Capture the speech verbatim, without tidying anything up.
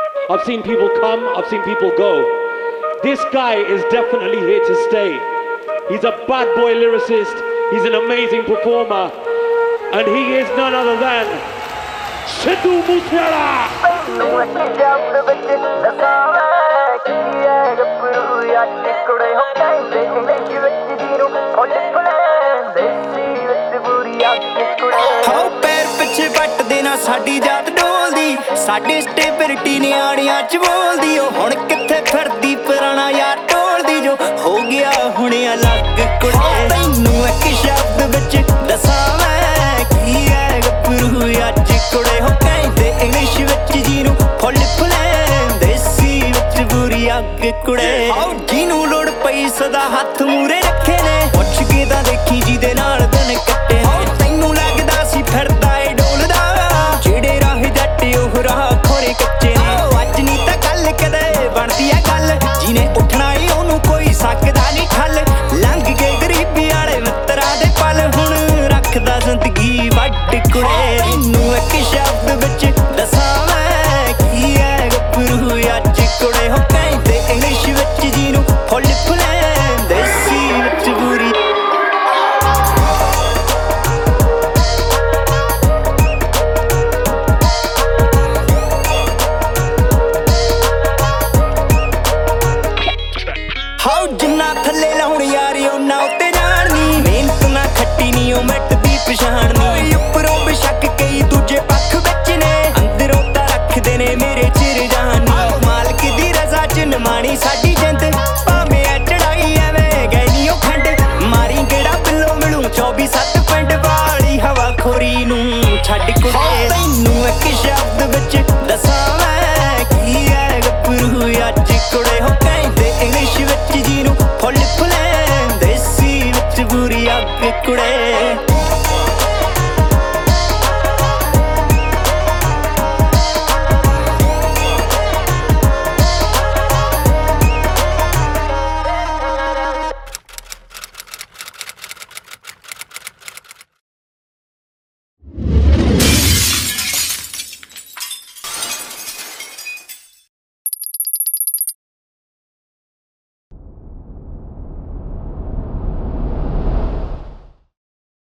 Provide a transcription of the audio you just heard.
I've seen people come, I've seen people go. This guy is definitely here to stay. He's a bad boy lyricist, he's an amazing performer, and he is none other than Sidhu Moosewala. ਸਾਡੀ ਜਾਤ ਡੋਲਦੀ ਸਾਡੀ stability ਨਿਆਣਿਆਂ ਚ ਬੋਲਦੀ ਓ ਹੁਣ ਕਿੱਥੇ ਫਿਰਦੀ ਪੁਰਾਣਾ ਯਾਰ ਢੋਲਦੀ ਜੋ ਹੋ ਗਿਆ ਹੁਣ ਅਲੱਗ ਕੁੜੇ ਤੈਨੂੰ ਇੱਕ ਸ਼ਬਦ ਵਿੱਚ ਦੱਸਾਂ ਮੈਂ ਕੀ ਹੈ ਗੱਭਰੂ ਅੱਜ ਕੁੜੇ ਹੋ ਕਹਿੰਦੇ ਇੰਗਲਿਸ਼ ਵਿੱਚ ਜਿਹਨੂੰ ਫੁੱਲ ਫੁੱਲੇ ਦੇਸੀ ਵਿੱਚ ਬੁਰੀ ਅੱਗ ਕੁੜੇ ਆਓ ਜਿਹਨੂੰ ਲੋੜ ਪਈ ਸਦਾ ਹੱਥ ਮੂਰੇ